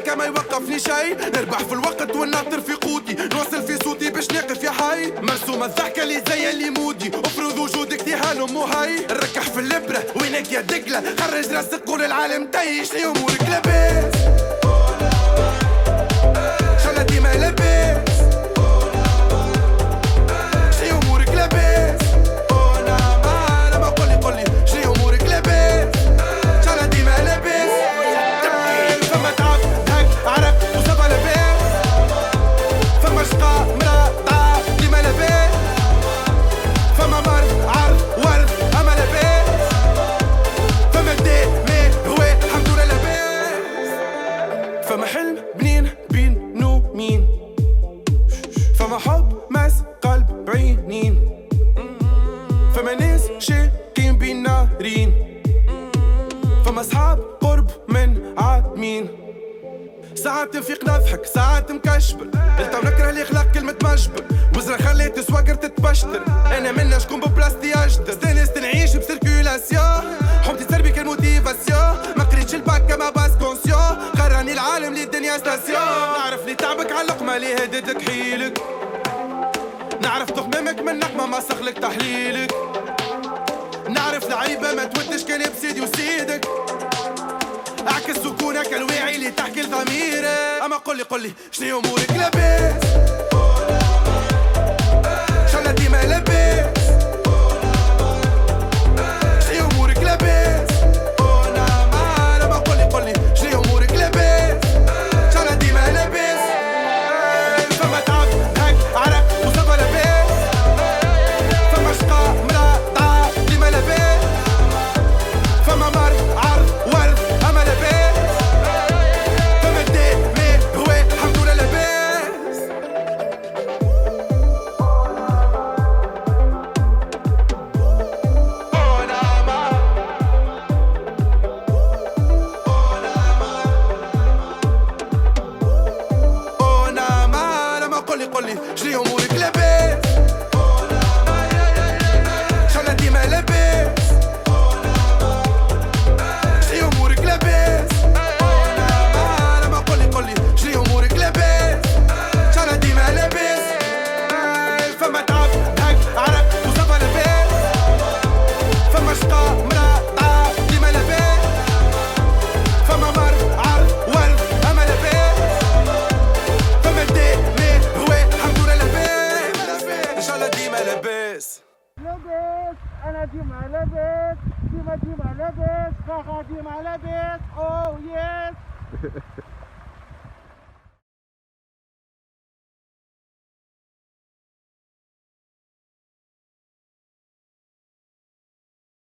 هكا ما يوقفني شي. نربح في الوقت والناطر في قوتي، نوصل في صوتي باش نقف يا حي. مرسومة الضحكة اللي زي اللي مودي، افرض وجودك تهالم وهاي. نركح في الابرة وينك يا دقلة، خرج راسك قول العالم تاي شني امورك لاباس. شلا ديما لاباس، شني امورك لاباس. انا ما قولي شني امورك لاباس. شلا ديما لاباس. فما تعب هك عرق وصفى لاباس، فما شقا مرا طعا ديما لاباس، فما مرض عرض ورد اما لاباس، فما داء ماء هواء الحمد لله لاباس. فما حلم بنين بين نو مين، فما حب ماس قلب بعينين، فما ناس شاقين بين نارين، فما صحاب قرب من عادمين. ساعات نفيق نضحك ساعات مكشبر، التو نكره اللي خلق كلمة مجبر، وزرا خليت سواقر تتبشتر. انا منا شكون ببلاستي اجدر، استانست نعيش بسيركيولاسيون، حبتي تسربي كالموتيفاسيون. ما قريتش الباك ما باس كونسيون، قراني العالم للدنيا ستاسيون. نعرف لي تعبك على لقمة اللي هدتك حيلك، نعرف تخمامك من نقمة ما سخلك تحليلك، نعرف العيبة ما تودش كان بسيدي وسيدك، اعكس سكونك الواعي اللي تحكي لضميرك. اما قولي شني امورك لاباس. شلا ديما لاباس، شني امورك لاباس. انا ما قولي شني امورك لاباس. شلا ديما لاباس. فما تعب هك عرق وصفى لاباس، فما شقا مرا طعا ديما لاباس، فما مرض عرض ورد اما لاباس، فما داء ماء هواء الحمد لله لاباس. انا ما قولي شني امورك لاباس. شلا ديما لاباس، شني امورك لاباس. انا ما قولي شني امورك لاباس. شلا ديما لاباس. فما تعب هك عرق وصفى لاباس، فما شقا مرا طعا ديما لاباس، فما مرض عرض ورد اما لاباس، فما داء ماء هواء الحمد لله لاباس. ان شاء الله ديما لاباس. لاباس انا ديما لاباس، ديما لاباس، خاخا ديما لاباس. اوه يس